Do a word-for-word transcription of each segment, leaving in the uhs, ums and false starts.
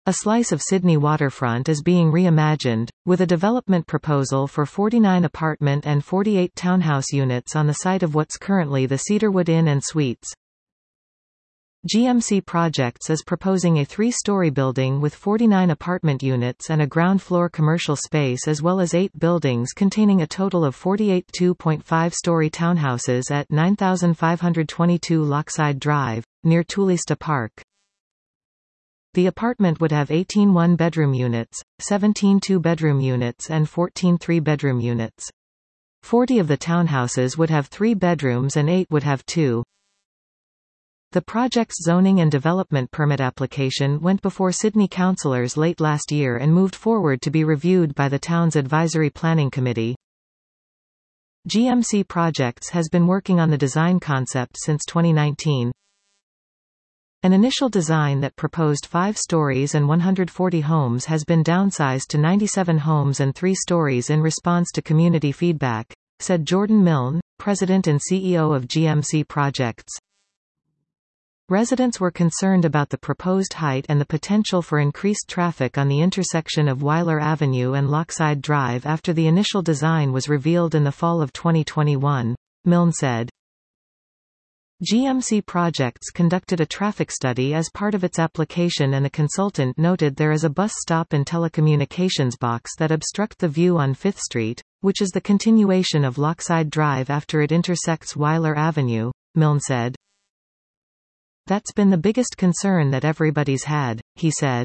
A slice of Sydney waterfront is being reimagined, with a development proposal for forty-nine apartment and forty-eight townhouse units on the site of what's currently the Cedarwood Inn and Suites. G M C Projects is proposing a three-story building with forty-nine apartment units and a ground-floor commercial space as well as eight buildings containing a total of forty-eight two point five story townhouses at nine thousand five hundred twenty-two Lochside Drive, near Toolista Park. The apartment would have eighteen one-bedroom units, seventeen two-bedroom units and fourteen three-bedroom units. forty of the townhouses would have three bedrooms and eight would have two. The project's zoning and development permit application went before Sydney councillors late last year and moved forward to be reviewed by the town's Advisory Planning Committee. G M C Projects has been working on the design concept since twenty nineteen. An initial design that proposed five stories and one hundred forty homes has been downsized to ninety-seven homes and three stories in response to community feedback, said Jordan Milne, president and C E O of G M C Projects. Residents were concerned about the proposed height and the potential for increased traffic on the intersection of Weiler Avenue and Lochside Drive after the initial design was revealed in the fall of twenty twenty-one, Milne said. G M C Projects conducted a traffic study as part of its application and the consultant noted there is a bus stop and telecommunications box that obstruct the view on Fifth Street, which is the continuation of Lochside Drive after it intersects Weiler Avenue, Milne said. That's been the biggest concern that everybody's had, he said.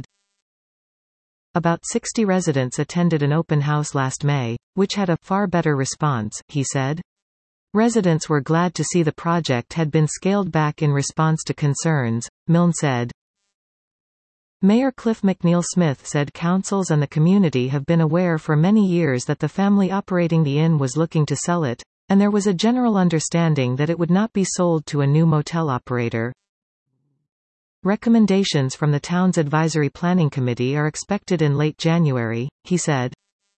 About sixty residents attended an open house last May, which had a far better response, he said. Residents were glad to see the project had been scaled back in response to concerns, Milne said. Mayor Cliff McNeil-Smith said councils and the community have been aware for many years that the family operating the inn was looking to sell it, and there was a general understanding that it would not be sold to a new motel operator. Recommendations from the town's Advisory Planning Committee are expected in late January, he said.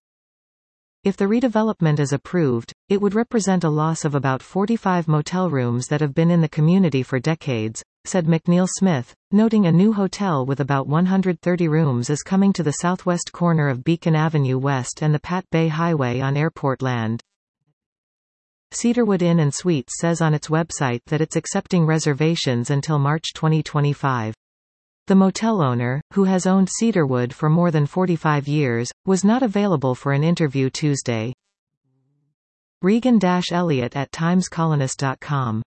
If the redevelopment is approved, it would represent a loss of about forty-five motel rooms that have been in the community for decades, said McNeil-Smith, noting a new hotel with about one hundred thirty rooms is coming to the southwest corner of Beacon Avenue West and the Pat Bay Highway on airport land. Cedarwood Inn and Suites says on its website that it's accepting reservations until March twenty twenty-five. The motel owner, who has owned Cedarwood for more than forty-five years, was not available for an interview Tuesday. Regan Elliott at times colonist dot com